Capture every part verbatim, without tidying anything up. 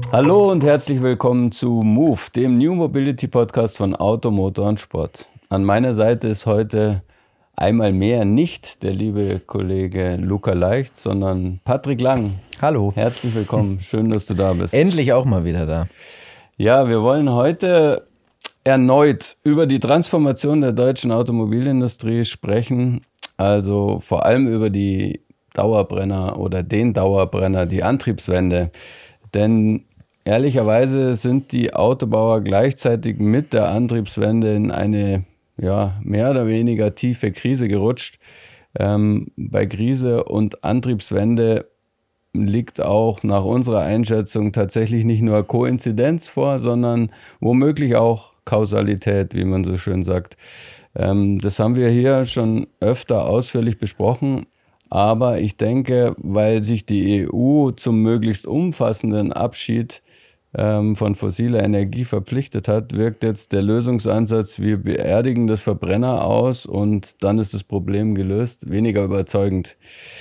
Hallo und herzlich willkommen zu Move, dem New Mobility Podcast von Auto, Motor und Sport. An meiner Seite ist heute einmal mehr nicht der liebe Kollege Luca Leicht, sondern Patrick Lang. Hallo. Herzlich willkommen, schön, dass du da bist. Endlich auch mal wieder da. Ja, wir wollen heute erneut über die Transformation der deutschen Automobilindustrie sprechen, also vor allem über die Dauerbrenner oder den Dauerbrenner, die Antriebswende. Denn ehrlicherweise sind die Autobauer gleichzeitig mit der Antriebswende in eine ja, mehr oder weniger tiefe Krise gerutscht. Ähm, bei Krise und Antriebswende liegt auch nach unserer Einschätzung tatsächlich nicht nur Koinzidenz vor, sondern womöglich auch Kausalität, wie man so schön sagt. Ähm, das haben wir hier schon öfter ausführlich besprochen. Aber ich denke, weil sich die E U zum möglichst umfassenden Abschied ähm, von fossiler Energie verpflichtet hat, wirkt jetzt der Lösungsansatz, wir beerdigen das Verbrenner aus und dann ist das Problem gelöst, weniger überzeugend.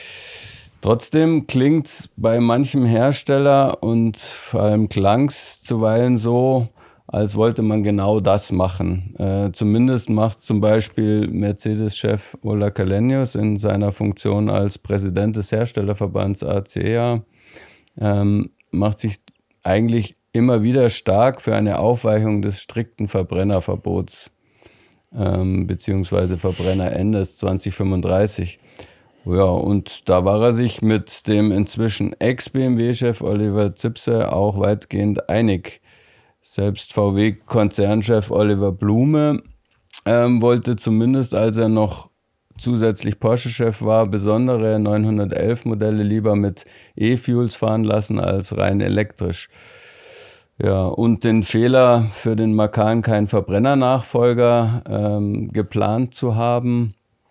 Trotzdem klingt es bei manchem Hersteller und vor allem klang es zuweilen so, als wollte man genau das machen. Äh, zumindest macht zum Beispiel Mercedes-Chef Ola Källenius in seiner Funktion als Präsident des Herstellerverbands A C E A, ähm, macht sich eigentlich immer wieder stark für eine Aufweichung des strikten Verbrennerverbots ähm, beziehungsweise Verbrennerendes zwanzig fünfunddreißig. Ja, und da war er sich mit dem inzwischen Ex-B M W-Chef Oliver Zipse auch weitgehend einig. Selbst V W-Konzernchef Oliver Blume ähm, wollte zumindest, als er noch zusätzlich Porsche-Chef war, besondere neunhundertelf-Modelle lieber mit E-Fuels fahren lassen als rein elektrisch. Ja, und den Fehler für den Macan keinen Verbrennernachfolger ähm, geplant zu haben,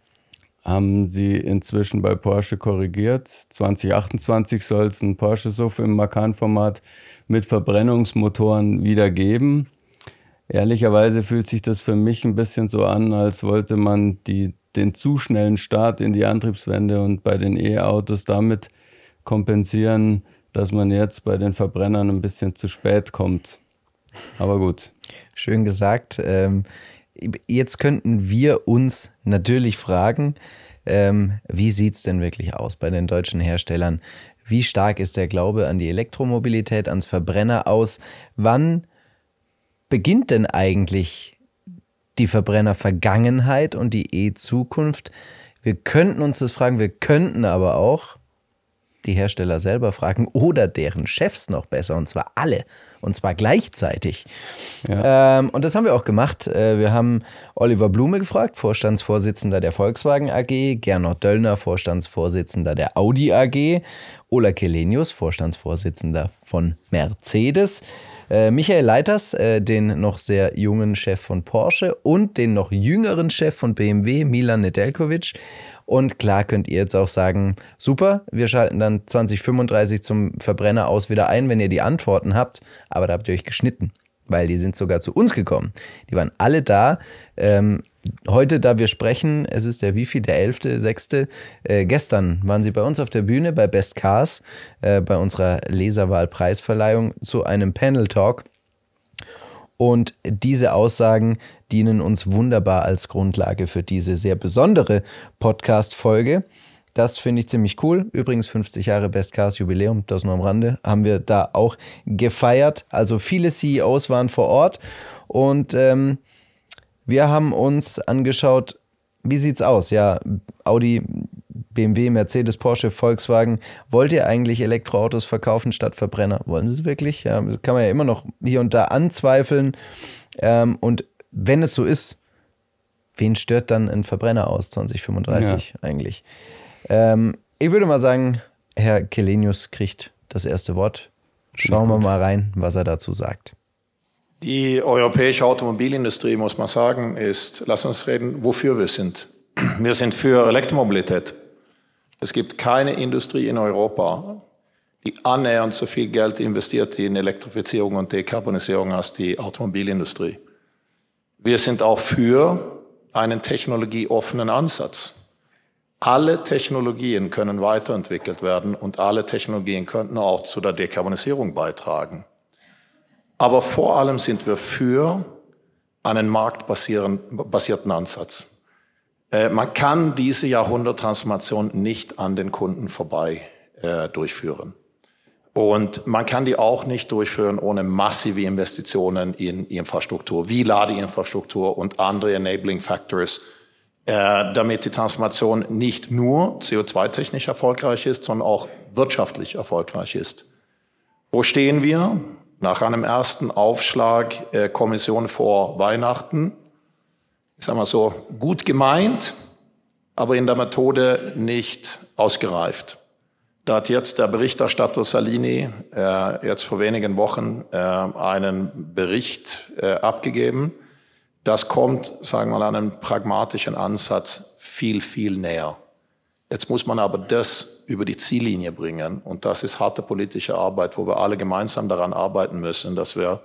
haben sie inzwischen bei Porsche korrigiert. zwanzig achtundzwanzig soll es ein Porsche S U V im Macan-Format mit Verbrennungsmotoren wieder geben. Ehrlicherweise fühlt sich das für mich ein bisschen so an, als wollte man die, den zu schnellen Start in die Antriebswende und bei den E-Autos damit kompensieren, dass man jetzt bei den Verbrennern ein bisschen zu spät kommt. Aber gut. Schön gesagt. Ähm Jetzt könnten wir uns natürlich fragen, ähm, wie sieht es denn wirklich aus bei den deutschen Herstellern? Wie stark ist der Glaube an die Elektromobilität, ans Verbrenner aus? Wann beginnt denn eigentlich die Verbrenner-Vergangenheit und die E-Zukunft? Wir könnten uns das fragen, wir könnten aber auch die Hersteller selber fragen oder deren Chefs noch besser, und zwar alle, und zwar gleichzeitig. Ja. Ähm, und das haben wir auch gemacht. Äh, wir haben Oliver Blume gefragt, Vorstandsvorsitzender der Volkswagen A G, Gernot Döllner, Vorstandsvorsitzender der Audi A G, Ola Källenius, Vorstandsvorsitzender von Mercedes, äh, Michael Leiters, äh, den noch sehr jungen Chef von Porsche und den noch jüngeren Chef von B M W, Milan Nedeljkovic. Und klar könnt ihr jetzt auch sagen, super, wir schalten dann zwanzig fünfunddreißig zum Verbrenner aus wieder ein, wenn ihr die Antworten habt. Aber da habt ihr euch geschnitten, weil die sind sogar zu uns gekommen. Die waren alle da. Ähm, heute, da wir sprechen, es ist der wieviel, der elfte, sechste. Äh, gestern waren sie bei uns auf der Bühne bei Best Cars, äh, bei unserer Leserwahl-Preisverleihung zu einem Panel-Talk. Und diese Aussagen dienen uns wunderbar als Grundlage für diese sehr besondere Podcast-Folge. Das finde ich ziemlich cool. Übrigens fünfzig Jahre Best Cars Jubiläum, das nur am Rande, haben wir da auch gefeiert. Also viele C E Os waren vor Ort und ähm, wir haben uns angeschaut, wie sieht's aus? Ja, Audi, B M W, Mercedes, Porsche, Volkswagen. Wollt ihr eigentlich Elektroautos verkaufen statt Verbrenner? Wollen sie es wirklich? Ja, das kann man ja immer noch hier und da anzweifeln. Ähm, und wenn es so ist, wen stört dann ein Verbrenner aus zwanzig fünfunddreißig ja. eigentlich? Ähm, ich würde mal sagen, Herr Källenius kriegt das erste Wort. Schauen wir mal rein, was er dazu sagt. Die europäische Automobilindustrie, muss man sagen, ist, lass uns reden, wofür wir sind. Wir sind für Elektromobilität. Es gibt keine Industrie in Europa, die annähernd so viel Geld investiert in Elektrifizierung und Dekarbonisierung als die Automobilindustrie. Wir sind auch für einen technologieoffenen Ansatz. Alle Technologien können weiterentwickelt werden und alle Technologien könnten auch zu der Dekarbonisierung beitragen. Aber vor allem sind wir für einen marktbasierten Ansatz. Äh, man kann diese Jahrhunderttransformation nicht an den Kunden vorbei äh, durchführen. Und man kann die auch nicht durchführen ohne massive Investitionen in Infrastruktur, wie Ladeinfrastruktur und andere Enabling Factors, äh, damit die Transformation nicht nur C O zwei technisch erfolgreich ist, sondern auch wirtschaftlich erfolgreich ist. Wo stehen wir? Nach einem ersten Aufschlag äh, Kommission vor Weihnachten, ich sage mal so, gut gemeint, aber in der Methode nicht ausgereift. Da hat jetzt der Berichterstatter Salini äh, jetzt vor wenigen Wochen äh, einen Bericht äh, abgegeben. Das kommt, sagen wir mal, an einem pragmatischen Ansatz viel, viel näher. Jetzt muss man aber das über die Ziellinie bringen. Und das ist harte politische Arbeit, wo wir alle gemeinsam daran arbeiten müssen, dass wir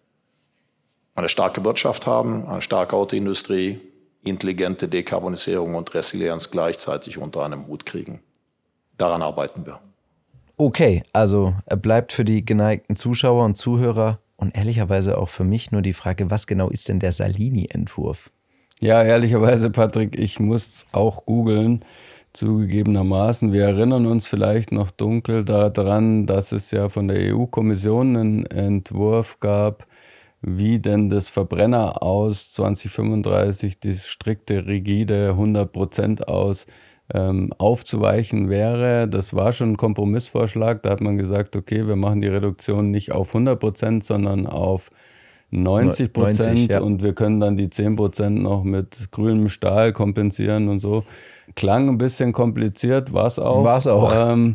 eine starke Wirtschaft haben, eine starke Autoindustrie, intelligente Dekarbonisierung und Resilienz gleichzeitig unter einem Hut kriegen. Daran arbeiten wir. Okay, also bleibt für die geneigten Zuschauer und Zuhörer und ehrlicherweise auch für mich nur die Frage, was genau ist denn der Salini-Entwurf? Ja, ehrlicherweise, Patrick, ich muss auch googeln, zugegebenermaßen. Wir erinnern uns vielleicht noch dunkel daran, dass es ja von der E U-Kommission einen Entwurf gab, wie denn das Verbrenner aus zwanzig fünfunddreißig, das strikte, rigide hundert Prozent aus, ähm, aufzuweichen wäre. Das war schon ein Kompromissvorschlag. Da hat man gesagt, okay, wir machen die Reduktion nicht auf hundert Prozent, sondern auf neunzig Prozent neunzig, ja. Und wir können dann die zehn Prozent noch mit grünem Stahl kompensieren und so. Klang ein bisschen kompliziert, war es auch. War es auch. Ähm,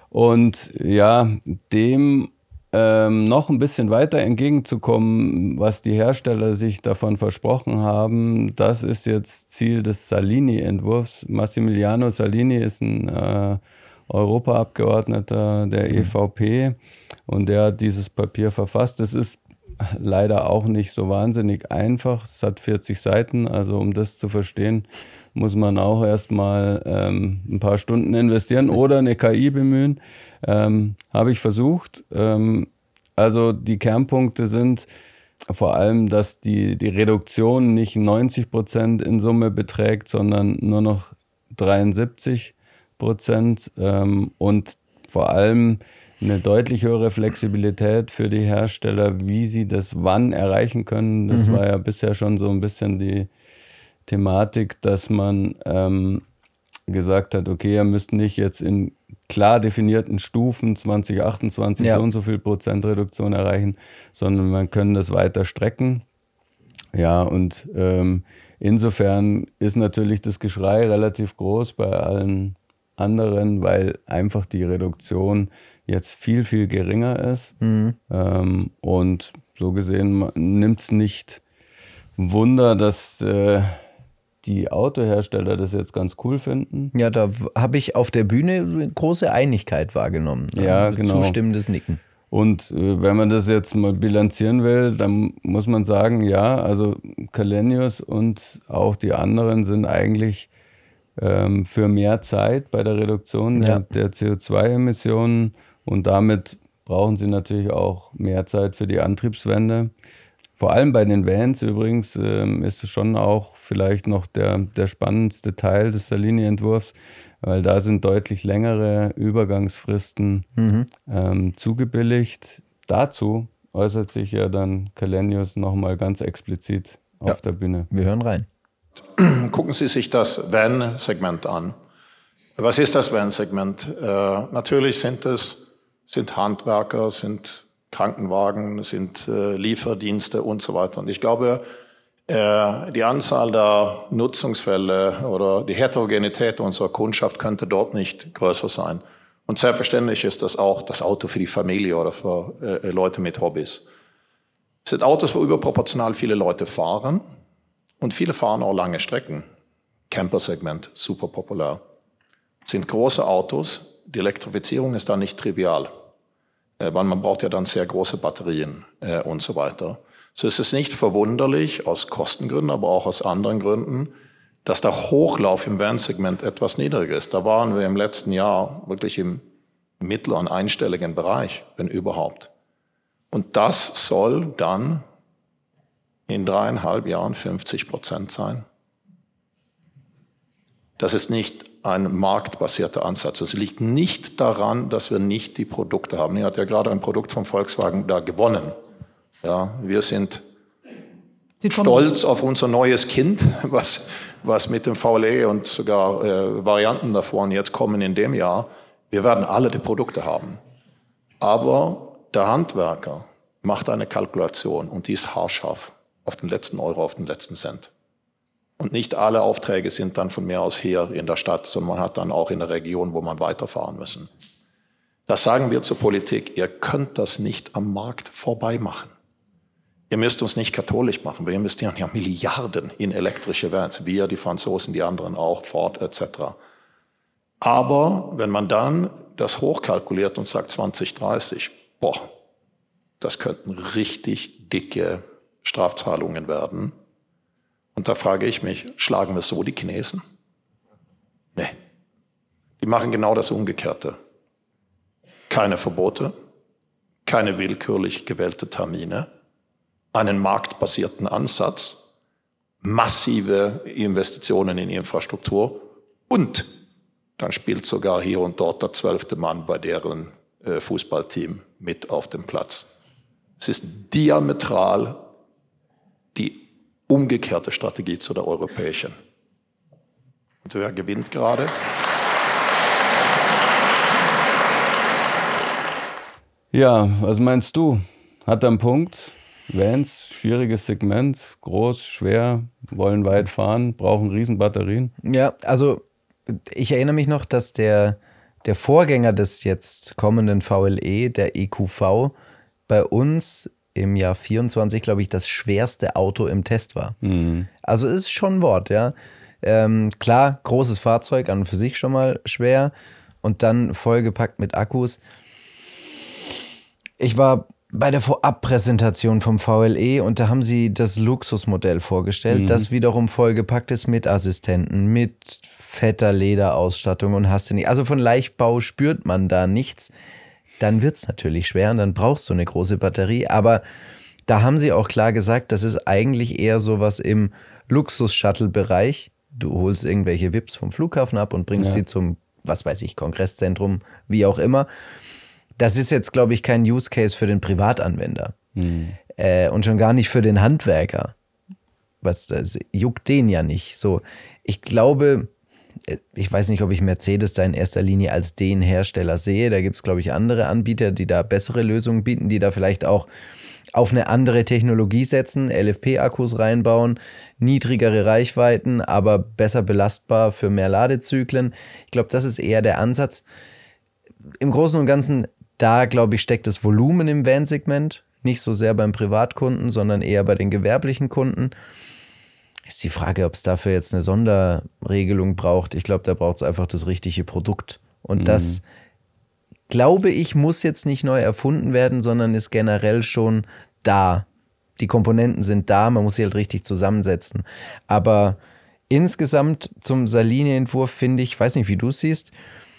und ja, dem ähm, noch ein bisschen weiter entgegenzukommen, was die Hersteller sich davon versprochen haben, das ist jetzt Ziel des Salini-Entwurfs. Massimiliano Salini ist ein äh, Europaabgeordneter der E V P und der hat dieses Papier verfasst. Es ist leider auch nicht so wahnsinnig einfach. Es hat vierzig Seiten, also um das zu verstehen, muss man auch erstmal ähm, ein paar Stunden investieren oder eine K I bemühen. Ähm, habe ich versucht. Ähm, also die Kernpunkte sind vor allem, dass die, die Reduktion nicht neunzig Prozent in Summe beträgt, sondern nur noch dreiundsiebzig Prozent ähm, und vor allem eine deutlich höhere Flexibilität für die Hersteller, wie sie das wann erreichen können. Das mhm. war ja bisher schon so ein bisschen die Thematik, dass man ähm, gesagt hat, okay, ihr müsst nicht jetzt in klar definierten Stufen zwanzig achtundzwanzig ja. so und so viel Prozent Reduktion erreichen, sondern man kann das weiter strecken. Ja, und ähm, insofern ist natürlich das Geschrei relativ groß bei allen anderen, weil einfach die Reduktion jetzt viel, viel geringer ist. Mhm. Ähm, und so gesehen nimmt es nicht Wunder, dass äh, die Autohersteller das jetzt ganz cool finden. Ja, da habe ich auf der Bühne große Einigkeit wahrgenommen. Ja, genau. Zustimmendes Nicken. Und äh, wenn man das jetzt mal bilanzieren will, dann muss man sagen, ja, also Källenius und auch die anderen sind eigentlich ähm, für mehr Zeit bei der Reduktion ja. der, der C O zwei Emissionen und damit brauchen sie natürlich auch mehr Zeit für die Antriebswende. Vor allem bei den Vans übrigens ähm, ist es schon auch vielleicht noch der, der spannendste Teil des Salini-Entwurfs, weil da sind deutlich längere Übergangsfristen mhm. ähm, zugebilligt. Dazu äußert sich ja dann Källenius nochmal ganz explizit auf ja, der Bühne. Wir hören rein. Gucken Sie sich das Van-Segment an. Was ist das Van-Segment? Äh, natürlich sind es sind Handwerker, sind Krankenwagen, sind äh, Lieferdienste und so weiter. Und ich glaube, äh, die Anzahl der Nutzungsfälle oder die Heterogenität unserer Kundschaft könnte dort nicht größer sein. Und selbstverständlich ist das auch das Auto für die Familie oder für äh, Leute mit Hobbys. Es sind Autos, wo überproportional viele Leute fahren und viele fahren auch lange Strecken. Camper-Segment, super populär. Es sind große Autos, die Elektrifizierung ist da nicht trivial. Weil man braucht ja dann sehr große Batterien äh, und so weiter. So ist es nicht verwunderlich, aus Kostengründen, aber auch aus anderen Gründen, dass der Hochlauf im Van-Segment etwas niedriger ist. Da waren wir im letzten Jahr wirklich im mittleren einstelligen Bereich, wenn überhaupt. Und das soll dann in dreieinhalb Jahren fünfzig Prozent sein. Das ist nicht ein marktbasierter Ansatz. Es liegt nicht daran, dass wir nicht die Produkte haben. Ihr habt ja gerade ein Produkt von Volkswagen da gewonnen. Ja, wir sind stolz auf unser neues Kind, was, was mit dem V L E und sogar äh, Varianten davon jetzt kommen in dem Jahr. Wir werden alle die Produkte haben. Aber der Handwerker macht eine Kalkulation und die ist haarscharf auf den letzten Euro, auf den letzten Cent. Und nicht alle Aufträge sind dann von mir aus hier in der Stadt, sondern man hat dann auch in der Region, wo man weiterfahren müssen. Das sagen wir zur Politik, ihr könnt das nicht am Markt vorbei machen. Ihr müsst uns nicht katholisch machen, wir investieren ja Milliarden in elektrische Vans, wir, die Franzosen, die anderen auch, Ford et cetera. Aber wenn man dann das hochkalkuliert und sagt zwanzig dreißig, boah, das könnten richtig dicke Strafzahlungen werden. Und da frage ich mich, schlagen wir so die Chinesen? Nee. Die machen genau das Umgekehrte. Keine Verbote, keine willkürlich gewählte Termine, einen marktbasierten Ansatz, massive Investitionen in Infrastruktur und dann spielt sogar hier und dort der zwölfte Mann bei deren äh, Fußballteam mit auf dem Platz. Es ist diametral die umgekehrte Strategie zu der europäischen. Und wer gewinnt gerade? Ja, was meinst du? Hat er einen Punkt? Vans, schwieriges Segment, groß, schwer, wollen weit fahren, brauchen Riesenbatterien. Ja, also ich erinnere mich noch, dass der, der Vorgänger des jetzt kommenden V L E, der E Q V, bei uns im Jahr vierundzwanzig, glaube ich, das schwerste Auto im Test war. Mhm. Also ist schon ein Wort, ja. Ähm, klar, großes Fahrzeug an und für sich schon mal schwer und dann vollgepackt mit Akkus. Ich war bei der Vorabpräsentation vom V L E und da haben sie das Luxusmodell vorgestellt, mhm. das wiederum vollgepackt ist mit Assistenten, mit fetter Lederausstattung und hast du nicht. Also von Leichtbau spürt man da nichts. Dann wird es natürlich schwer und dann brauchst du eine große Batterie. Aber da haben sie auch klar gesagt, das ist eigentlich eher sowas im Luxus-Shuttle-Bereich. Du holst irgendwelche V I Ps vom Flughafen ab und bringst ja. sie zum, was weiß ich, Kongresszentrum, wie auch immer. Das ist jetzt, glaube ich, kein Use Case für den Privatanwender. Hm. Äh, und schon gar nicht für den Handwerker. Was, das juckt den ja nicht. So, ich glaube, ich weiß nicht, ob ich Mercedes da in erster Linie als den Hersteller sehe. Da gibt es, glaube ich, andere Anbieter, die da bessere Lösungen bieten, die da vielleicht auch auf eine andere Technologie setzen, L F P-Akkus reinbauen, niedrigere Reichweiten, aber besser belastbar für mehr Ladezyklen. Ich glaube, das ist eher der Ansatz. Im Großen und Ganzen, da, glaube ich, steckt das Volumen im Van-Segment. Nicht so sehr beim Privatkunden, sondern eher bei den gewerblichen Kunden. Ist die Frage, ob es dafür jetzt eine Sonderregelung braucht. Ich glaube, da braucht es einfach das richtige Produkt. Und mhm. das, glaube ich, muss jetzt nicht neu erfunden werden, sondern ist generell schon da. Die Komponenten sind da, man muss sie halt richtig zusammensetzen. Aber insgesamt zum Salini-Entwurf finde ich, ich weiß nicht, wie du es siehst,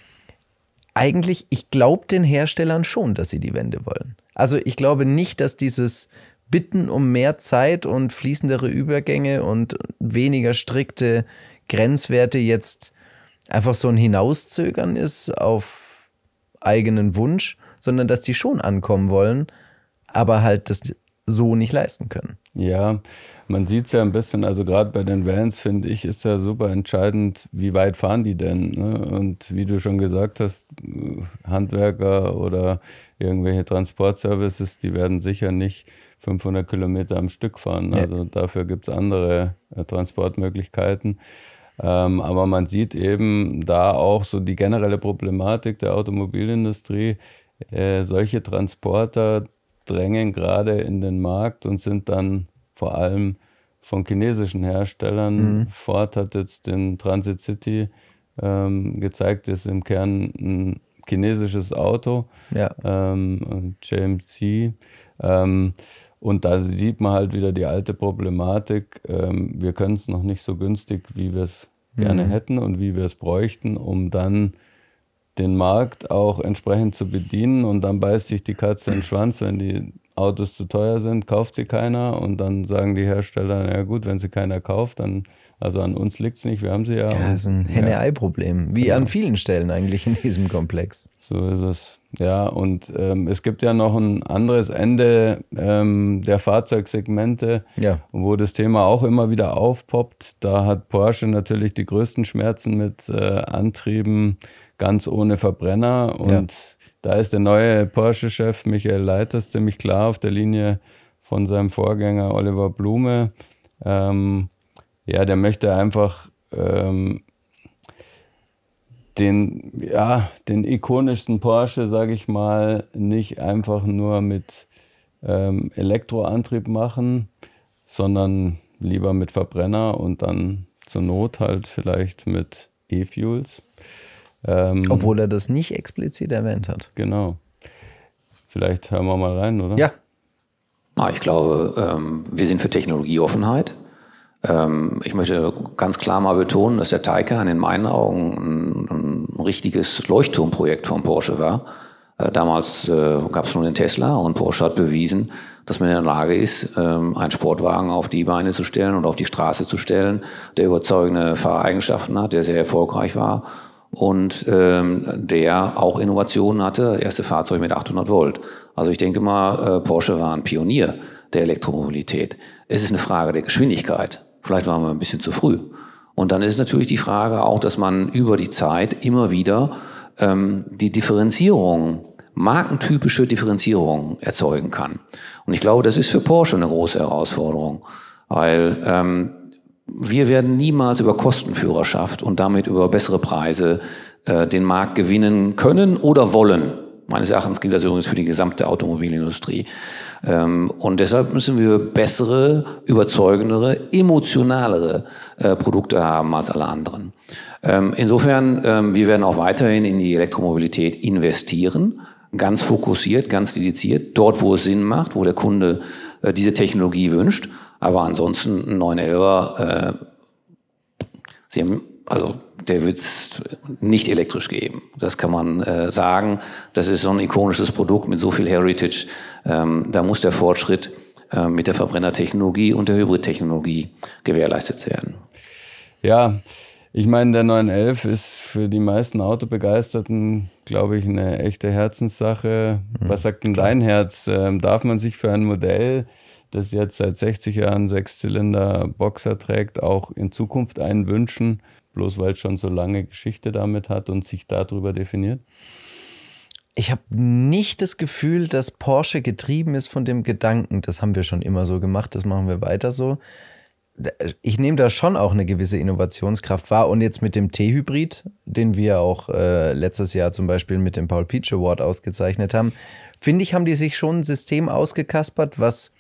eigentlich, ich glaube den Herstellern schon, dass sie die Wende wollen. Also ich glaube nicht, dass dieses Bitten um mehr Zeit und fließendere Übergänge und weniger strikte Grenzwerte jetzt einfach so ein Hinauszögern ist auf eigenen Wunsch, sondern dass die schon ankommen wollen, aber halt das so nicht leisten können. Ja, man sieht es ja ein bisschen, also gerade bei den Vans, finde ich, ist ja super entscheidend, wie weit fahren die denn? Ne? Und wie du schon gesagt hast, Handwerker oder irgendwelche Transportservices, die werden sicher nicht fünfhundert Kilometer am Stück fahren. Also ja. dafür gibt es andere äh, Transportmöglichkeiten. Ähm, aber man sieht eben da auch so die generelle Problematik der Automobilindustrie. Äh, solche Transporter drängen gerade in den Markt und sind dann vor allem von chinesischen Herstellern. Mhm. Ford hat jetzt den Transit City ähm, gezeigt, ist im Kern ein chinesisches Auto, ja. ähm, J M C. Ähm, und da sieht man halt wieder die alte Problematik. Ähm, wir können es noch nicht so günstig, wie wir es mhm. gerne hätten und wie wir es bräuchten, um dann den Markt auch entsprechend zu bedienen. Und dann beißt sich die Katze in den Schwanz, wenn die Autos zu teuer sind, kauft sie keiner und dann sagen die Hersteller, na gut, wenn sie keiner kauft, dann, also an uns liegt es nicht, wir haben sie ja. Ja, das ist ein Henne-Ei-Problem, wie genau. an vielen Stellen eigentlich in diesem Komplex. So ist es. Ja, und ähm, es gibt ja noch ein anderes Ende ähm, der Fahrzeugsegmente, ja. wo das Thema auch immer wieder aufpoppt. Da hat Porsche natürlich die größten Schmerzen mit äh, Antrieben ganz ohne Verbrenner. Und ja. da ist der neue Porsche-Chef Michael Leiters ziemlich klar auf der Linie von seinem Vorgänger Oliver Blume. Ähm, ja, der möchte einfach ähm, den, ja, den ikonischsten Porsche, sage ich mal, nicht einfach nur mit ähm, Elektroantrieb machen, sondern lieber mit Verbrenner und dann zur Not halt vielleicht mit E-Fuels. Ähm, Obwohl er das nicht explizit erwähnt hat. Genau. Vielleicht hören wir mal rein, oder? Ja. Na, ich glaube, ähm, wir sind für Technologieoffenheit. Ähm, ich möchte ganz klar mal betonen, dass der Taycan in meinen Augen ein, ein richtiges Leuchtturmprojekt von Porsche war. Äh, damals äh, gab es schon den Tesla und Porsche hat bewiesen, dass man in der Lage ist, ähm, einen Sportwagen auf die Beine zu stellen und auf die Straße zu stellen, der überzeugende Fahreigenschaften hat, der sehr erfolgreich war. Und ähm, der auch Innovationen hatte, erste Fahrzeug mit achthundert Volt. Also ich denke mal, äh, Porsche war ein Pionier der Elektromobilität. Es ist eine Frage der Geschwindigkeit. Vielleicht waren wir ein bisschen zu früh. Und dann ist natürlich die Frage auch, dass man über die Zeit immer wieder ähm, die Differenzierung, markentypische Differenzierung erzeugen kann. Und ich glaube, das ist für Porsche eine große Herausforderung, weil ähm, wir werden niemals über Kostenführerschaft und damit über bessere Preise äh, den Markt gewinnen können oder wollen. Meines Erachtens gilt das übrigens für die gesamte Automobilindustrie. Ähm, und deshalb müssen wir bessere, überzeugendere, emotionalere äh, Produkte haben als alle anderen. Ähm, insofern, ähm, wir werden auch weiterhin in die Elektromobilität investieren, ganz fokussiert, ganz dediziert, dort, wo es Sinn macht, wo der Kunde äh, diese Technologie wünscht. Aber ansonsten ein neun elfer, äh, Sie haben, also der wird es nicht elektrisch geben. Das kann man äh, sagen. Das ist so ein ikonisches Produkt mit so viel Heritage. Ähm, da muss der Fortschritt äh, mit der Verbrennertechnologie und der Hybridtechnologie gewährleistet werden. Ja, ich meine, der neun elf ist für die meisten Autobegeisterten, glaube ich, eine echte Herzenssache. Mhm, Was sagt denn klar. dein Herz? Ähm, darf man sich für ein Modell, das jetzt seit sechzig Jahren Sechszylinder-Boxer trägt, auch in Zukunft einen wünschen, bloß weil es schon so lange Geschichte damit hat und sich darüber definiert? Ich habe nicht das Gefühl, dass Porsche getrieben ist von dem Gedanken, das haben wir schon immer so gemacht, das machen wir weiter so. Ich nehme da schon auch eine gewisse Innovationskraft wahr und jetzt mit dem T-Hybrid, den wir auch äh, letztes Jahr zum Beispiel mit dem Paul Pietsch Award ausgezeichnet haben, finde ich, haben die sich schon ein System ausgekaspert, was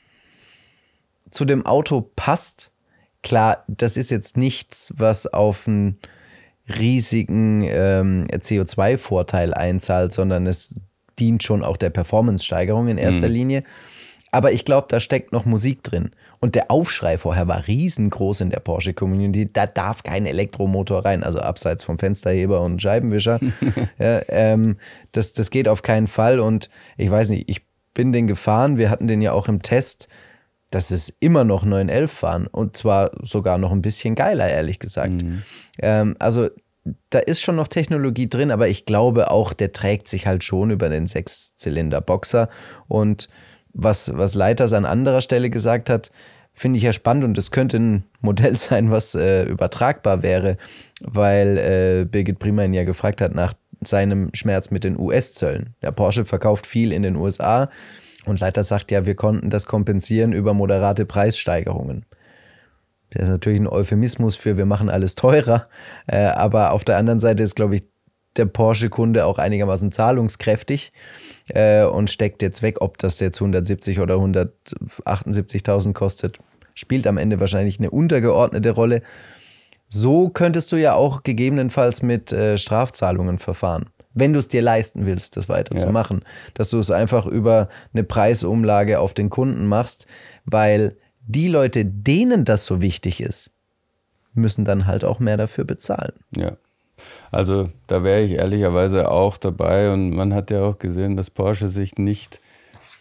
zu dem Auto passt. Klar, das ist jetzt nichts, was auf einen riesigen ähm, C O zwei Vorteil einzahlt, sondern es dient schon auch der Performance-Steigerung in erster mhm. Linie. Aber ich glaube, da steckt noch Musik drin. Und der Aufschrei vorher war riesengroß in der Porsche-Community. Da darf kein Elektromotor rein, also abseits vom Fensterheber und Scheibenwischer. ja, ähm, das, das geht auf keinen Fall. Und ich weiß nicht, ich bin den gefahren. Wir hatten den ja auch im Test. Das ist immer noch neun elf fahren und zwar sogar noch ein bisschen geiler, ehrlich gesagt. Mhm. Ähm, also da ist schon noch Technologie drin, aber ich glaube auch, der trägt sich halt schon über den Sechszylinder-Boxer. Und was, was Leiters an anderer Stelle gesagt hat, finde ich ja spannend und es könnte ein Modell sein, was äh, übertragbar wäre, weil äh, Birgit Prima ihn ja gefragt hat nach seinem Schmerz mit den U S-Zöllen. Der Porsche verkauft viel in den U S A. Und Leiter sagt ja, wir konnten das kompensieren über moderate Preissteigerungen. Das ist natürlich ein Euphemismus für wir machen alles teurer. Äh, aber auf der anderen Seite ist, glaube ich, der Porsche-Kunde auch einigermaßen zahlungskräftig äh, und steckt jetzt weg, ob das jetzt hundertsiebzig oder hundertachtundsiebzigtausend kostet, spielt am Ende wahrscheinlich eine untergeordnete Rolle. So könntest du ja auch gegebenenfalls mit äh, Strafzahlungen verfahren. Wenn du es dir leisten willst, das weiterzumachen, ja. dass du es einfach über eine Preisumlage auf den Kunden machst, weil die Leute, denen das so wichtig ist, müssen dann halt auch mehr dafür bezahlen. Ja, also da wäre ich ehrlicherweise auch dabei und man hat ja auch gesehen, dass Porsche sich nicht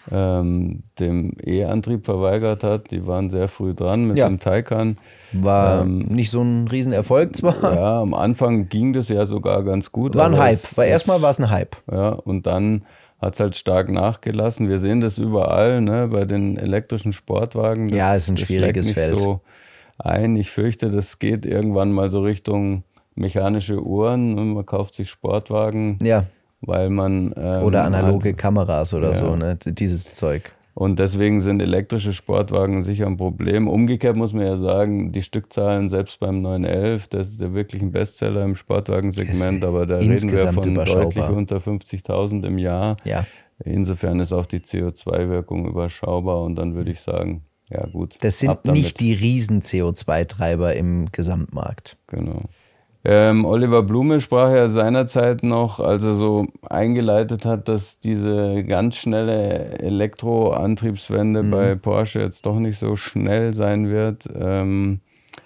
ähm, dem E-Antrieb verweigert hat. Die waren sehr früh dran mit Ja. dem Taycan. War Ähm, nicht so ein Riesenerfolg zwar. Ja, am Anfang ging das ja sogar ganz gut. War ein aber Hype. es- War es- erstmal war es ein Hype. Ja, und dann hat es halt stark nachgelassen. Wir sehen das überall, ne, bei den elektrischen Sportwagen. Das, Ja, ist ein das schwieriges schlägt nicht Feld. so ein. Ich fürchte, das geht irgendwann mal so Richtung mechanische Uhren und man kauft sich Sportwagen, Ja. weil man ähm, Oder analoge halt, Kameras oder Ja. so, ne? Dieses Zeug. und deswegen sind elektrische Sportwagen sicher ein Problem. Umgekehrt muss man ja sagen, die Stückzahlen selbst beim neun elf, das ist ja wirklich ein Bestseller im Sportwagensegment, Ist aber da reden wir insgesamt von überschaubar. deutlich unter fünfzigtausend im Jahr. Ja. Insofern ist auch die C O zwei Wirkung überschaubar und dann würde ich sagen, ja gut. Das sind ab damit. nicht die riesen C O zwei Treiber im Gesamtmarkt. Genau. Ähm, Oliver Blume sprach ja seinerzeit noch, als er so eingeleitet hat, dass diese ganz schnelle Elektroantriebswende Mhm. bei Porsche jetzt doch nicht so schnell sein wird. Ähm,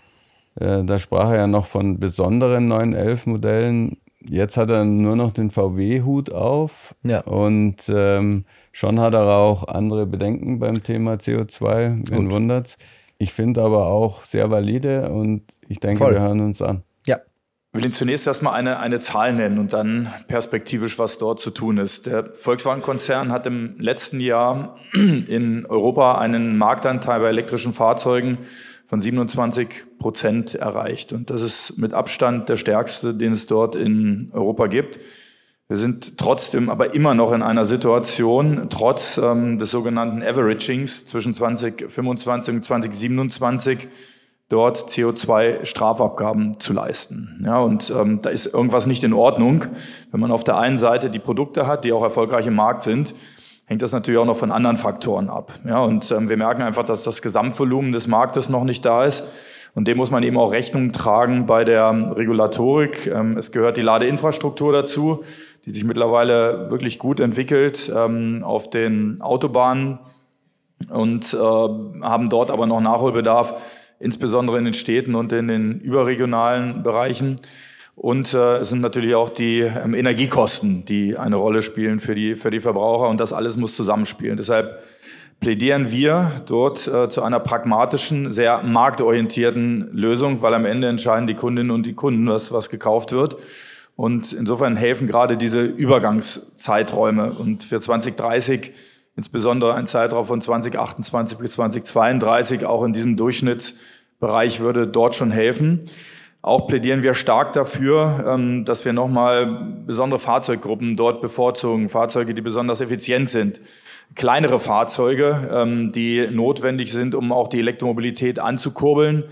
äh, da sprach er ja noch von besonderen neun elf Modellen. Jetzt hat er nur noch den V W-Hut auf Ja. und ähm, schon hat er auch andere Bedenken beim Thema C O zwei, wen Gut. wundert's. Ich finde aber auch sehr valide und ich denke, Voll. wir hören uns an. Ja. Ich will Ihnen zunächst erstmal eine, eine Zahl nennen und dann perspektivisch, was dort zu tun ist. Der Volkswagen-Konzern hat im letzten Jahr in Europa einen Marktanteil bei elektrischen Fahrzeugen von siebenundzwanzig Prozent erreicht. Und das ist mit Abstand der stärkste, den es dort in Europa gibt. Wir sind trotzdem aber immer noch in einer Situation, trotz ähm, des sogenannten Averagings zwischen zwanzig fünfundzwanzig und zwanzig siebenundzwanzig, dort C O zwei Strafabgaben zu leisten. Ja, und ähm, da ist irgendwas nicht in Ordnung. Wenn man auf der einen Seite die Produkte hat, die auch erfolgreich im Markt sind, hängt das natürlich auch noch von anderen Faktoren ab. Ja, und ähm, wir merken einfach, dass das Gesamtvolumen des Marktes noch nicht da ist. Und dem muss man eben auch Rechnung tragen bei der Regulatorik. Ähm, es gehört die Ladeinfrastruktur dazu, die sich mittlerweile wirklich gut entwickelt ähm, auf den Autobahnen und äh, haben dort aber noch Nachholbedarf, insbesondere in den Städten und in den überregionalen Bereichen. Und äh, es sind natürlich auch die ähm, Energiekosten, die eine Rolle spielen für die, für die Verbraucher. Und das alles muss zusammenspielen. Deshalb plädieren wir dort äh, zu einer pragmatischen, sehr marktorientierten Lösung, weil am Ende entscheiden die Kundinnen und die Kunden, was, was gekauft wird. Und insofern helfen gerade diese Übergangszeiträume. Und für zwanzig dreißig insbesondere ein Zeitraum von zwanzig achtundzwanzig bis zwanzig zweiunddreißig, auch in diesem Durchschnittsbereich würde dort schon helfen. Auch plädieren wir stark dafür, dass wir nochmal besondere Fahrzeuggruppen dort bevorzugen, Fahrzeuge, die besonders effizient sind. Kleinere Fahrzeuge, die notwendig sind, um auch die Elektromobilität anzukurbeln,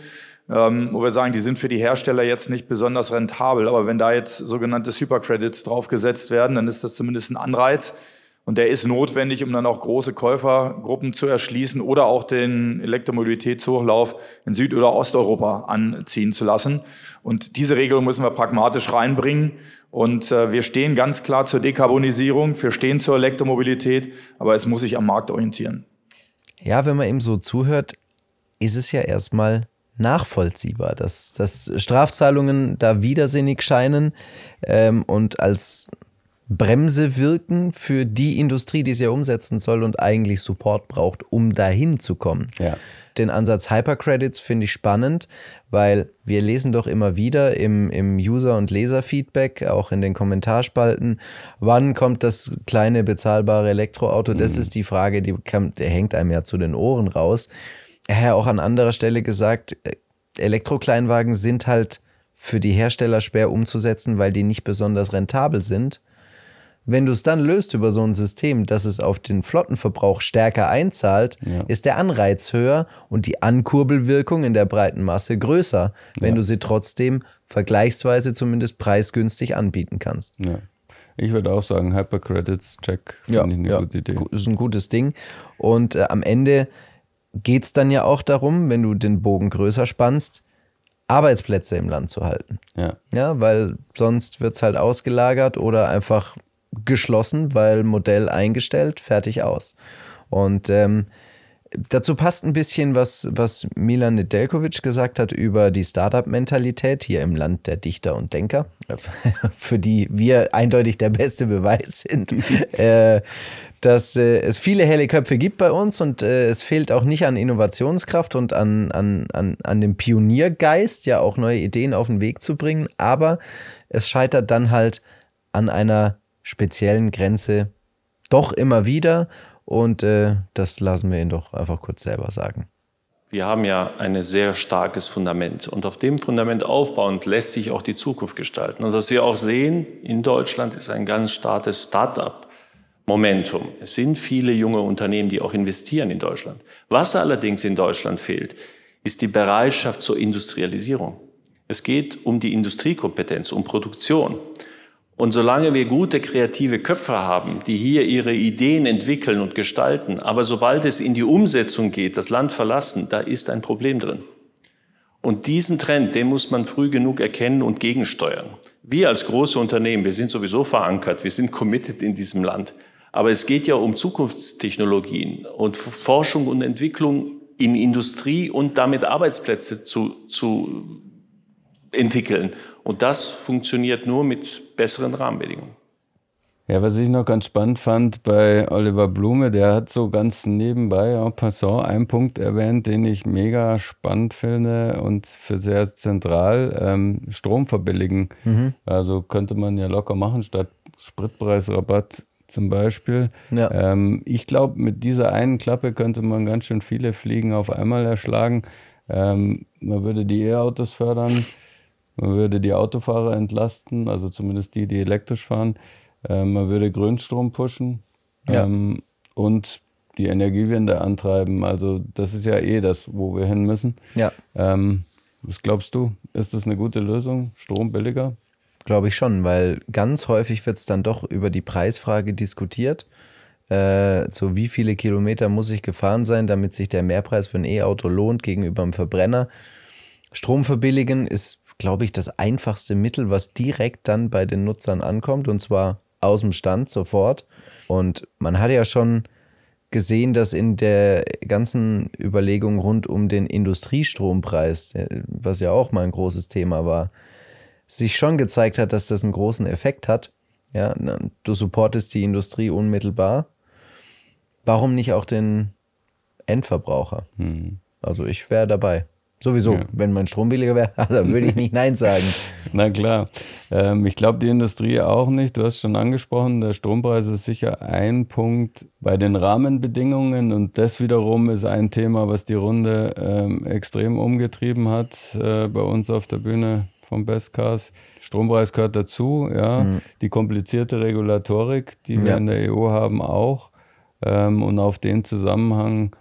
wo wir sagen, die sind für die Hersteller jetzt nicht besonders rentabel. Aber wenn da jetzt sogenannte Supercredits draufgesetzt werden, dann ist das zumindest ein Anreiz. Und der ist notwendig, um dann auch große Käufergruppen zu erschließen oder auch den Elektromobilitätshochlauf in Süd- oder Osteuropa anziehen zu lassen. Und diese Regelung müssen wir pragmatisch reinbringen. Und äh, wir stehen ganz klar zur Dekarbonisierung, wir stehen zur Elektromobilität, aber es muss sich am Markt orientieren. Ja, wenn man ihm so zuhört, ist es ja erstmal nachvollziehbar, dass, dass Strafzahlungen da widersinnig scheinen ähm, und als Bremse wirken für die Industrie, die es ja umsetzen soll und eigentlich Support braucht, um dahin zu kommen. Ja. Den Ansatz Hypercredits finde ich spannend, weil wir lesen doch immer wieder im, im User- und Leserfeedback, auch in den Kommentarspalten, wann kommt das kleine bezahlbare Elektroauto? Das Mhm. ist die Frage, die, kann, die hängt einem ja zu den Ohren raus. Er hat ja auch an anderer Stelle gesagt, Elektrokleinwagen sind halt für die Hersteller schwer umzusetzen, weil die nicht besonders rentabel sind. Wenn du es dann löst über so ein System, dass es auf den Flottenverbrauch stärker einzahlt, Ja. ist der Anreiz höher und die Ankurbelwirkung in der breiten Masse größer, wenn Ja. du sie trotzdem vergleichsweise zumindest preisgünstig anbieten kannst. Ja. Ich würde auch sagen, Hypercredits, check, finde ich eine gute Idee. Ist ein gutes Ding. Und äh, am Ende geht es dann ja auch darum, wenn du den Bogen größer spannst, Arbeitsplätze im Land zu halten. Ja. Ja, weil sonst wird es halt ausgelagert oder einfach geschlossen, weil Modell eingestellt, fertig aus. Und ähm, Dazu passt ein bisschen, was, was Milan Nedeljkovic gesagt hat über die Startup-Mentalität hier im Land der Dichter und Denker, für die wir eindeutig der beste Beweis sind, äh, dass äh, es viele helle Köpfe gibt bei uns und äh, es fehlt auch nicht an Innovationskraft und an, an, an, an dem Pioniergeist, ja auch neue Ideen auf den Weg zu bringen, aber es scheitert dann halt an einer speziellen Grenze doch immer wieder. Und äh, das lassen wir ihn doch einfach kurz selber sagen. Wir haben ja ein sehr starkes Fundament. Und auf dem Fundament aufbauend lässt sich auch die Zukunft gestalten. Und was wir auch sehen, in Deutschland ist ein ganz starkes Start-up-Momentum. Es sind viele junge Unternehmen, die auch investieren in Deutschland. Was allerdings in Deutschland fehlt, ist die Bereitschaft zur Industrialisierung. Es geht um die Industriekompetenz, um Produktion. Und solange wir gute kreative Köpfe haben, die hier ihre Ideen entwickeln und gestalten, aber sobald es in die Umsetzung geht, das Land verlassen, da ist ein Problem drin. Und diesen Trend, den muss man früh genug erkennen und gegensteuern. Wir als große Unternehmen, wir sind sowieso verankert, wir sind committed in diesem Land. Aber es geht ja um Zukunftstechnologien und Forschung und Entwicklung in Industrie und damit Arbeitsplätze zu, zu entwickeln. Und das funktioniert nur mit besseren Rahmenbedingungen. Ja, was ich noch ganz spannend fand bei Oliver Blume, der hat so ganz nebenbei en passant einen Punkt erwähnt, den ich mega spannend finde und für sehr zentral, ähm, Strom verbilligen. Mhm. Also könnte man ja locker machen, statt Spritpreisrabatt zum Beispiel. Ja. Ähm, ich glaube, mit dieser einen Klappe könnte man ganz schön viele Fliegen auf einmal erschlagen. Ähm, man würde die E-Autos fördern, man würde die Autofahrer entlasten, also zumindest die, die elektrisch fahren. Ähm, man würde Grünstrom pushen ja. ähm, und die Energiewende antreiben. Also das ist ja eh das, wo wir hin müssen. Ja. Ähm, was glaubst du? Ist das eine gute Lösung? Strom billiger? Glaube ich schon, weil ganz häufig wird es dann doch über die Preisfrage diskutiert. Äh, so wie viele Kilometer muss ich gefahren sein, damit sich der Mehrpreis für ein E-Auto lohnt gegenüber einem Verbrenner. Strom verbilligen ist, glaube ich, das einfachste Mittel, was direkt dann bei den Nutzern ankommt, und zwar aus dem Stand sofort. Und man hat ja schon gesehen, dass in der ganzen Überlegung rund um den Industriestrompreis, was ja auch mal ein großes Thema war, sich schon gezeigt hat, dass das einen großen Effekt hat. Ja, du supportest die Industrie unmittelbar. Warum nicht auch den Endverbraucher? Hm. Also ich wäre dabei. Sowieso, ja. Wenn mein Strom billiger wäre, also würde ich nicht Nein sagen. Na klar. Ähm, ich glaube, die Industrie auch nicht. Du hast schon angesprochen, der Strompreis ist sicher ein Punkt bei den Rahmenbedingungen. Und das wiederum ist ein Thema, was die Runde ähm, extrem umgetrieben hat äh, bei uns auf der Bühne vom Bestcast. Strompreis gehört dazu, ja. Mhm. Die komplizierte Regulatorik, die wir ja. in der E U haben, auch. Ähm, und auf den Zusammenhang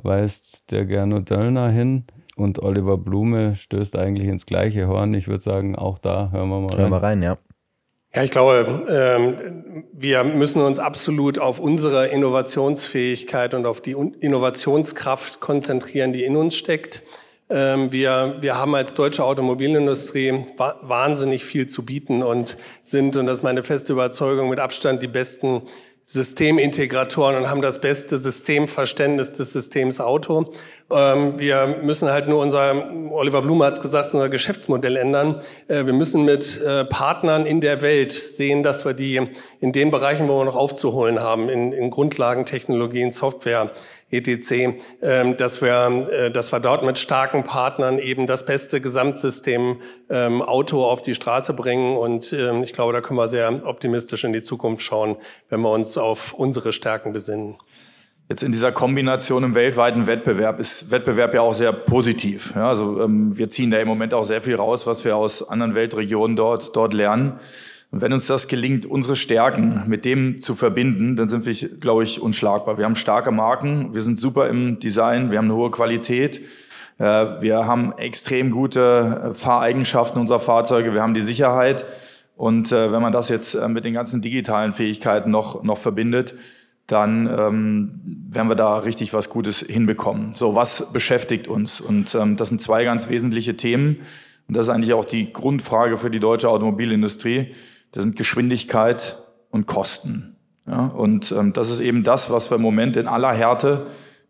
weist der Gernot Döllner hin. Und Oliver Blume stößt eigentlich ins gleiche Horn. Ich würde sagen, auch da hören wir mal rein. Hören wir rein, ja. Ja, ich glaube, ähm, wir müssen uns absolut auf unsere Innovationsfähigkeit und auf die Innovationskraft konzentrieren, die in uns steckt. Ähm, wir, wir haben als deutsche Automobilindustrie wa- wahnsinnig viel zu bieten und sind, und das ist meine feste Überzeugung, mit Abstand die besten Systemintegratoren und haben das beste Systemverständnis des Systems Auto. Ähm, wir müssen halt nur unser, Oliver Blume hat es gesagt, unser Geschäftsmodell ändern. Äh, wir müssen mit äh, Partnern in der Welt sehen, dass wir die in den Bereichen, wo wir noch aufzuholen haben, in, in Grundlagentechnologien, Software, et cetera, ähm, dass wir, äh, dass wir dort mit starken Partnern eben das beste Gesamtsystem ähm, Auto auf die Straße bringen. Und ähm, ich glaube, da können wir sehr optimistisch in die Zukunft schauen, wenn wir uns auf unsere Stärken besinnen. Jetzt in dieser Kombination im weltweiten Wettbewerb ist Wettbewerb ja auch sehr positiv. Ja, also ähm, wir ziehen da im Moment auch sehr viel raus, was wir aus anderen Weltregionen dort, dort lernen. Und wenn uns das gelingt, unsere Stärken mit dem zu verbinden, dann sind wir, glaube ich, unschlagbar. Wir haben starke Marken, wir sind super im Design, wir haben eine hohe Qualität, äh, wir haben extrem gute Fahreigenschaften unserer Fahrzeuge, wir haben die Sicherheit. Und äh, wenn man das jetzt äh, mit den ganzen digitalen Fähigkeiten noch, noch verbindet, dann ähm, werden wir da richtig was Gutes hinbekommen. So, was beschäftigt uns? Und ähm, das sind zwei ganz wesentliche Themen. Und das ist eigentlich auch die Grundfrage für die deutsche Automobilindustrie. Das sind Geschwindigkeit und Kosten. Ja, und ähm, das ist eben das, was wir im Moment in aller Härte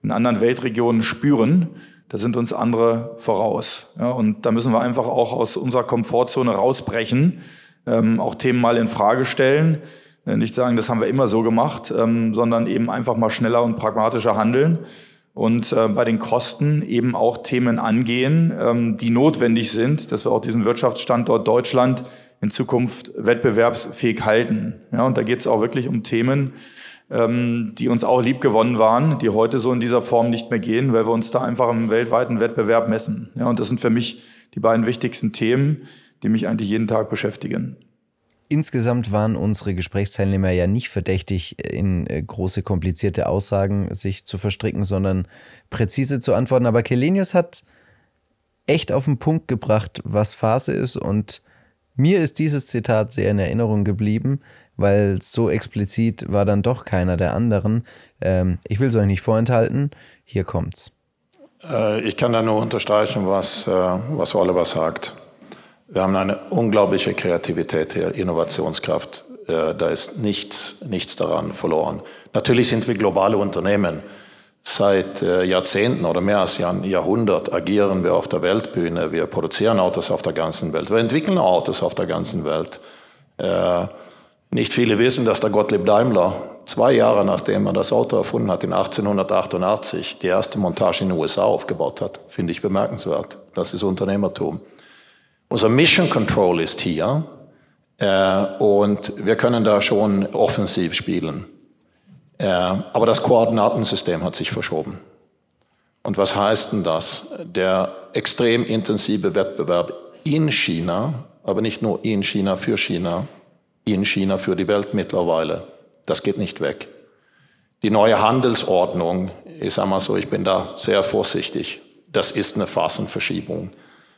in anderen Weltregionen spüren. Da sind uns andere voraus. Ja, und da müssen wir einfach auch aus unserer Komfortzone rausbrechen, ähm, auch Themen mal in Frage stellen. Äh, nicht sagen, das haben wir immer so gemacht, ähm, sondern eben einfach mal schneller und pragmatischer handeln. Und äh, bei den Kosten eben auch Themen angehen, ähm, die notwendig sind, dass wir auch diesen Wirtschaftsstandort Deutschland in Zukunft wettbewerbsfähig halten. Ja, und da geht es auch wirklich um Themen, ähm, die uns auch liebgewonnen waren, die heute so in dieser Form nicht mehr gehen, weil wir uns da einfach im weltweiten Wettbewerb messen. Ja, und das sind für mich die beiden wichtigsten Themen, die mich eigentlich jeden Tag beschäftigen. Insgesamt waren unsere Gesprächsteilnehmer ja nicht verdächtig, in große, komplizierte Aussagen sich zu verstricken, sondern präzise zu antworten. Aber Källenius hat echt auf den Punkt gebracht, was Phase ist. Und mir ist dieses Zitat sehr in Erinnerung geblieben, weil so explizit war dann doch keiner der anderen. Ähm, ich will es euch nicht vorenthalten. Hier kommt's. Äh, ich kann da nur unterstreichen, was, äh, was Oliver sagt. Wir haben eine unglaubliche Kreativität hier, Innovationskraft. Äh, da ist nichts, nichts daran verloren. Natürlich sind wir globale Unternehmen. Seit äh, Jahrzehnten oder mehr als ein Jahrhundert agieren wir auf der Weltbühne. Wir produzieren Autos auf der ganzen Welt. Wir entwickeln Autos auf der ganzen Welt. Äh, nicht viele wissen, dass der Gottlieb Daimler zwei Jahre nachdem er das Auto erfunden hat, in achtzehnhundertachtundachtzig, die erste Montage in den U S A aufgebaut hat. Finde ich bemerkenswert. Das ist Unternehmertum. Unser Mission Control ist hier äh, und wir können da schon offensiv spielen. Äh, aber das Koordinatensystem hat sich verschoben. Und was heißt denn das? Der extrem intensive Wettbewerb in China, aber nicht nur in China für China, in China für die Welt mittlerweile, das geht nicht weg. Die neue Handelsordnung, ich sage mal so, ich bin da sehr vorsichtig, das ist eine Phasenverschiebung.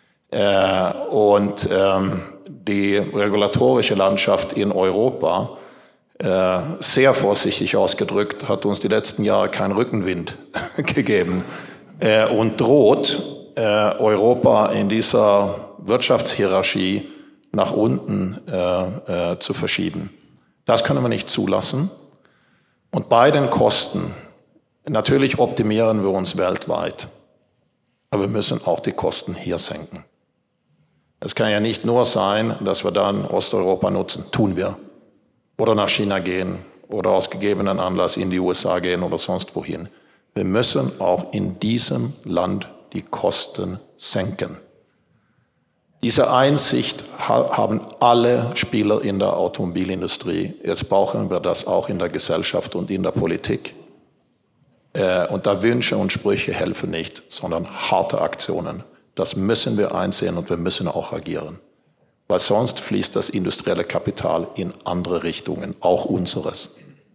Äh, und ähm, die regulatorische Landschaft in Europa, äh, sehr vorsichtig ausgedrückt, hat uns die letzten Jahre keinen Rückenwind gegeben äh, und droht äh, Europa in dieser Wirtschaftshierarchie nach unten äh, äh, zu verschieben. Das können wir nicht zulassen. Und bei den Kosten, natürlich optimieren wir uns weltweit, aber wir müssen auch die Kosten hier senken. Es kann ja nicht nur sein, dass wir dann Osteuropa nutzen, tun wir, oder nach China gehen oder aus gegebenen Anlass in die U S A gehen oder sonst wohin. Wir müssen auch in diesem Land die Kosten senken. Diese Einsicht haben alle Spieler in der Automobilindustrie. Jetzt brauchen wir das auch in der Gesellschaft und in der Politik. Und da Wünsche und Sprüche helfen nicht, sondern harte Aktionen. Das müssen wir einsehen und wir müssen auch agieren. Weil sonst fließt das industrielle Kapital in andere Richtungen, auch unseres.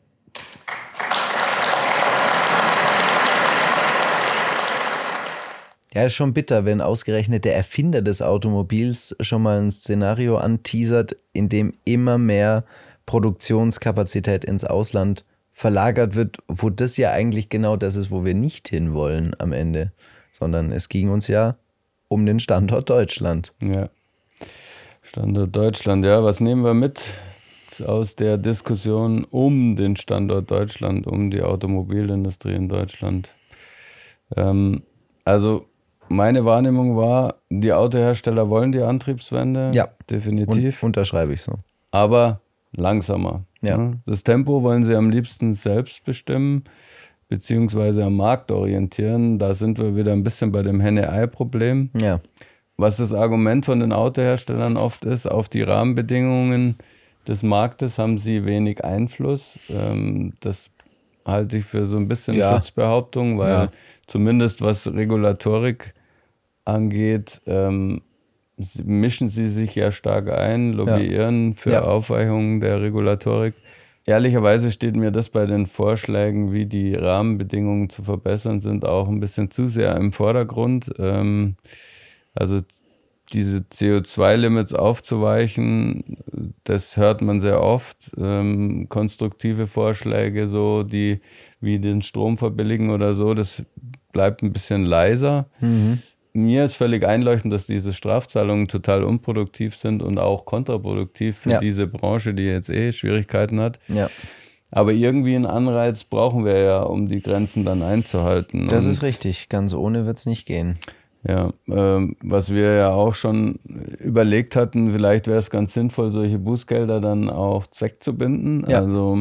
Ja, ist schon bitter, wenn ausgerechnet der Erfinder des Automobils schon mal ein Szenario anteasert, in dem immer mehr Produktionskapazität ins Ausland verlagert wird, wo das ja eigentlich genau das ist, wo wir nicht hinwollen am Ende. Sondern es ging uns ja um den Standort Deutschland. Ja, Standort Deutschland, ja, was nehmen wir mit aus der Diskussion um den Standort Deutschland, um die Automobilindustrie in Deutschland? Ähm, also meine Wahrnehmung war, die Autohersteller wollen die Antriebswende, ja, definitiv. Un- unterschreibe ich so. Aber langsamer. Ja. Ne? Das Tempo wollen sie am liebsten selbst bestimmen, beziehungsweise am Markt orientieren. Da sind wir wieder ein bisschen bei dem Henne-Ei-Problem. Ja. Was das Argument von den Autoherstellern oft ist, auf die Rahmenbedingungen des Marktes haben sie wenig Einfluss. Ähm, das halte ich für so ein bisschen Ja. Schutzbehauptung, weil Ja. zumindest was Regulatorik angeht, ähm, sie- mischen sie sich ja stark ein, lobbyieren für Ja. Aufweichungen der Regulatorik. Ehrlicherweise steht mir das bei den Vorschlägen, wie die Rahmenbedingungen zu verbessern sind, auch ein bisschen zu sehr im Vordergrund. Ähm, also diese C O zwei Limits aufzuweichen, das hört man sehr oft. Ähm, konstruktive Vorschläge, so die wie den Strom verbilligen oder so, das bleibt ein bisschen leiser. Mhm. Mir ist völlig einleuchtend, dass diese Strafzahlungen total unproduktiv sind und auch kontraproduktiv für Ja. diese Branche, die jetzt eh Schwierigkeiten hat. Ja. Aber irgendwie einen Anreiz brauchen wir ja, um die Grenzen dann einzuhalten. Das Und ist richtig. Ganz ohne wird es nicht gehen. Ja, ähm, was wir ja auch schon überlegt hatten, vielleicht wäre es ganz sinnvoll, solche Bußgelder dann auch zweckzubinden. Ja. Also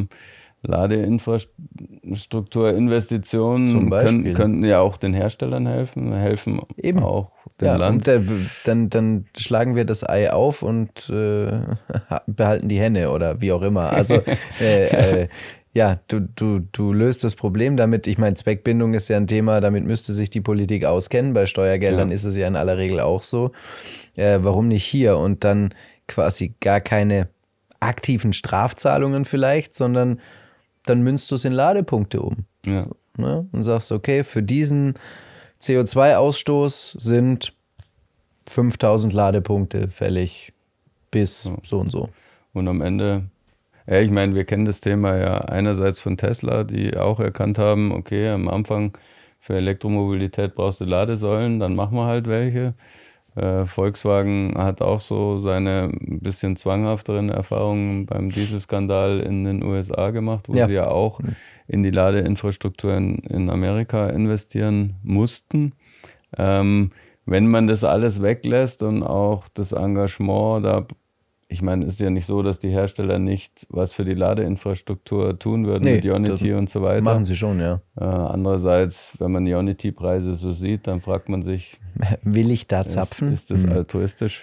Ladeinfrastrukturinvestitionen Zum Beispiel. können, könnten ja auch den Herstellern helfen, helfen Eben. auch dem Ja, Land. und der, dann, dann schlagen wir das Ei auf und äh, behalten die Henne oder wie auch immer. Also äh, äh, ja, du, du, du löst das Problem damit. Ich meine, Zweckbindung ist ja ein Thema, damit müsste sich die Politik auskennen. Bei Steuergeldern Ja. ist es ja in aller Regel auch so. Äh, warum nicht hier? Und dann quasi gar keine aktiven Strafzahlungen vielleicht, sondern dann münzt du es in Ladepunkte um. Ja. Ne? Und sagst, okay, für diesen C O zwei Ausstoß sind fünftausend Ladepunkte fällig bis Ja. so und so. Und am Ende, ja, ich meine, wir kennen das Thema ja einerseits von Tesla, die auch erkannt haben, okay, am Anfang für Elektromobilität brauchst du Ladesäulen, dann machen wir halt welche. Äh, Volkswagen hat auch so seine ein bisschen zwanghafteren Erfahrungen beim Dieselskandal in den U S A gemacht, wo Ja. sie ja auch in die Ladeinfrastruktur in, in Amerika investieren mussten. Ähm, wenn man das alles weglässt und auch das Engagement da, ich meine, es ist ja nicht so, dass die Hersteller nicht was für die Ladeinfrastruktur tun würden Nee, mit Ionity das und so weiter. Machen sie schon, ja. Äh, andererseits, wenn man Ionity-Preise so sieht, dann fragt man sich, Will ich da ist, zapfen? ist das Hm. altruistisch?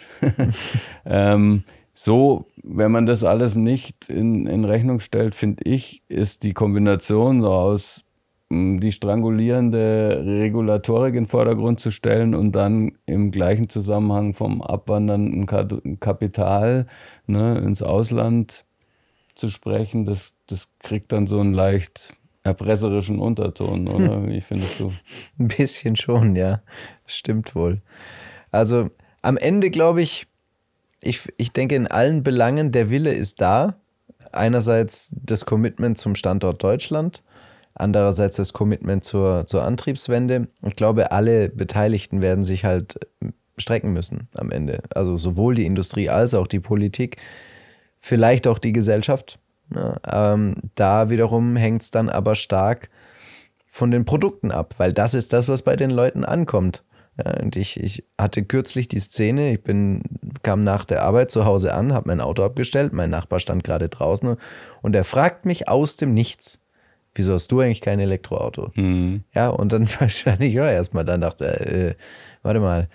ähm, so, wenn man das alles nicht in, in Rechnung stellt, finde ich, ist die Kombination so aus mh, die strangulierende Regulatorik in den Vordergrund zu stellen und dann im gleichen Zusammenhang vom abwandernden Ka- Kapital, ne, ins Ausland zu sprechen, das, das kriegt dann so einen leicht erpresserischen Unterton, oder? Wie findest du? Ein bisschen schon, ja. Stimmt wohl. Also am Ende glaube ich, ich, ich denke in allen Belangen, der Wille ist da. Einerseits das Commitment zum Standort Deutschland, andererseits das Commitment zur, zur Antriebswende. Ich glaube, alle Beteiligten werden sich halt strecken müssen am Ende. Also sowohl die Industrie als auch die Politik, vielleicht auch die Gesellschaft. Ja, ähm, da wiederum hängt es dann aber stark von den Produkten ab, weil das ist das, was bei den Leuten ankommt. Ja, und ich, ich hatte kürzlich die Szene, ich bin, kam nach der Arbeit zu Hause an, habe mein Auto abgestellt, mein Nachbar stand gerade draußen und er fragt mich aus dem Nichts, wieso hast du eigentlich kein Elektroauto? Mhm. Ja, und dann wahrscheinlich ja erstmal dann dachte, äh, warte mal,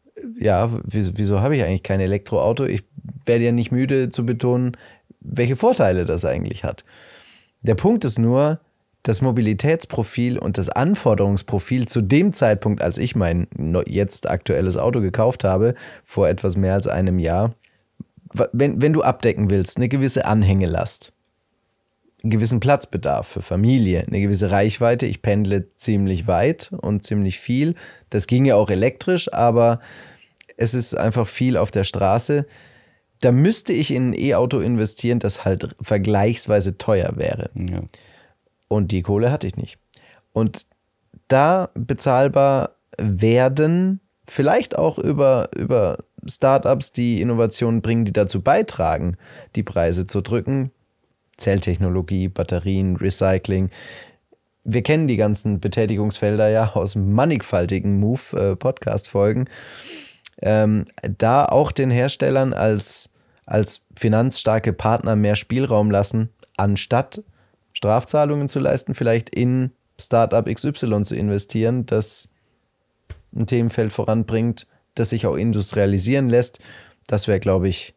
ja, wieso, wieso habe ich eigentlich kein Elektroauto? Ich werde ja nicht müde zu betonen, welche Vorteile das eigentlich hat. Der Punkt ist nur, das Mobilitätsprofil und das Anforderungsprofil zu dem Zeitpunkt, als ich mein jetzt aktuelles Auto gekauft habe, vor etwas mehr als einem Jahr, wenn, wenn du abdecken willst, eine gewisse Anhängelast, einen gewissen Platzbedarf für Familie, eine gewisse Reichweite, ich pendle ziemlich weit und ziemlich viel, das ging ja auch elektrisch, aber es ist einfach viel auf der Straße. Da müsste ich in ein E-Auto investieren, das halt vergleichsweise teuer wäre. Ja. Und die Kohle hatte ich nicht. Und da bezahlbar werden, vielleicht auch über, über Startups, die Innovationen bringen, die dazu beitragen, die Preise zu drücken. Zelltechnologie, Batterien, Recycling. Wir kennen die ganzen Betätigungsfelder ja aus mannigfaltigen Move-Podcast-Folgen. Ähm, da auch den Herstellern als, als finanzstarke Partner mehr Spielraum lassen, anstatt Strafzahlungen zu leisten, vielleicht in Startup X Y zu investieren, das ein Themenfeld voranbringt, das sich auch industrialisieren lässt. Das wäre, glaube ich,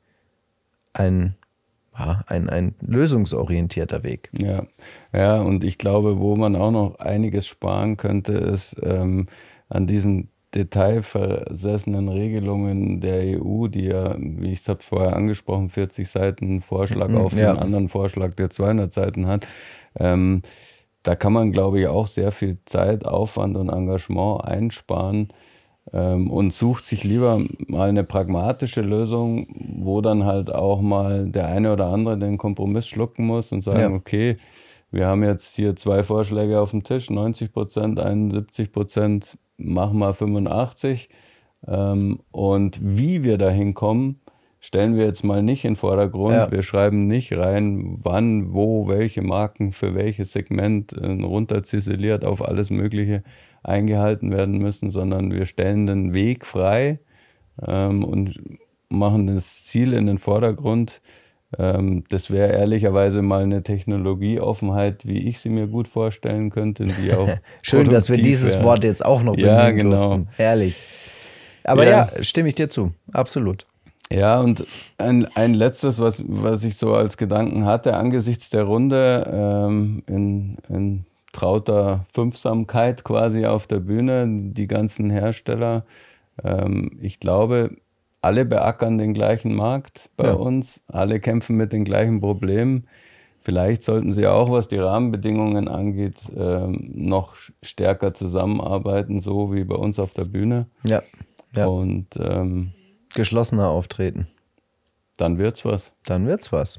ein, ja, ein, ein lösungsorientierter Weg. Ja. ja, und ich glaube, wo man auch noch einiges sparen könnte, ist ähm, an diesen detailversessenen Regelungen der E U, die ja, wie ich es habe vorher angesprochen, vierzig Seiten Vorschlag Mhm, auf ja. einen anderen Vorschlag, der zweihundert Seiten hat. Ähm, da kann man, glaube ich, auch sehr viel Zeit, Aufwand und Engagement einsparen ähm, und sucht sich lieber mal eine pragmatische Lösung, wo dann halt auch mal der eine oder andere den Kompromiss schlucken muss und sagen, Ja. okay, wir haben jetzt hier zwei Vorschläge auf dem Tisch, neunzig Prozent, einundsiebzig Prozent, machen wir fünfundachtzig. Ähm, und wie wir da hinkommen, stellen wir jetzt mal nicht in den Vordergrund. Ja. Wir schreiben nicht rein, wann, wo, welche Marken für welches Segment äh, runterziseliert auf alles Mögliche eingehalten werden müssen, sondern wir stellen den Weg frei ähm, und machen das Ziel in den Vordergrund. Ähm, das wäre ehrlicherweise mal eine Technologieoffenheit, wie ich sie mir gut vorstellen könnte. Die auch Schön, dass wir dieses wäre. Wort jetzt auch noch ja, benennen genau. durften. Herrlich. Aber ja. ja, stimme ich dir zu. Absolut. Ja, und ein, ein letztes, was, was ich so als Gedanken hatte, angesichts der Runde ähm, in, in trauter Fünfsamkeit quasi auf der Bühne, die ganzen Hersteller, ähm, ich glaube, alle beackern den gleichen Markt bei ja. uns, alle kämpfen mit den gleichen Problemen. Vielleicht sollten sie auch, was die Rahmenbedingungen angeht, ähm, noch stärker zusammenarbeiten, so wie bei uns auf der Bühne. Ja. ja. Und ähm, geschlossener auftreten. Dann wird's was. Dann wird's was.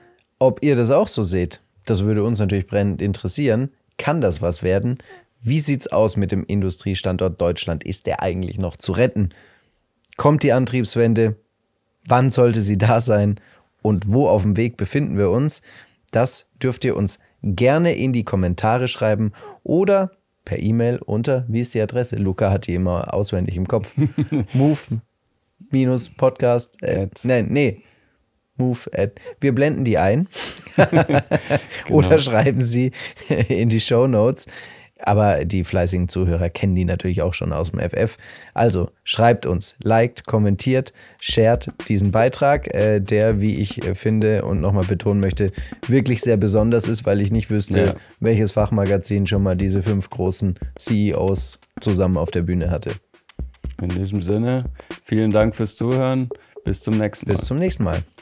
Ob ihr das auch so seht, das würde uns natürlich brennend interessieren. Kann das was werden? Wie sieht's aus mit dem Industriestandort Deutschland? Ist der eigentlich noch zu retten? Kommt die Antriebswende? Wann sollte sie da sein? Und wo auf dem Weg befinden wir uns? Das dürft ihr uns gerne in die Kommentare schreiben oder per E-Mail unter, wie ist die Adresse? Luca hat die immer auswendig im Kopf. Move minus Podcast. Äh, nein, nee. Move at. Wir blenden die ein. Genau. Oder schreiben sie in die Shownotes. Aber die fleißigen Zuhörer kennen die natürlich auch schon aus dem F F. Also schreibt uns, liked, kommentiert, shared diesen Beitrag, äh, der, wie ich äh, finde und nochmal betonen möchte, wirklich sehr besonders ist, weil ich nicht wüsste, ja. welches Fachmagazin schon mal diese fünf großen C E Os zusammen auf der Bühne hatte. In diesem Sinne, vielen Dank fürs Zuhören. Bis zum nächsten Mal. Bis zum nächsten Mal.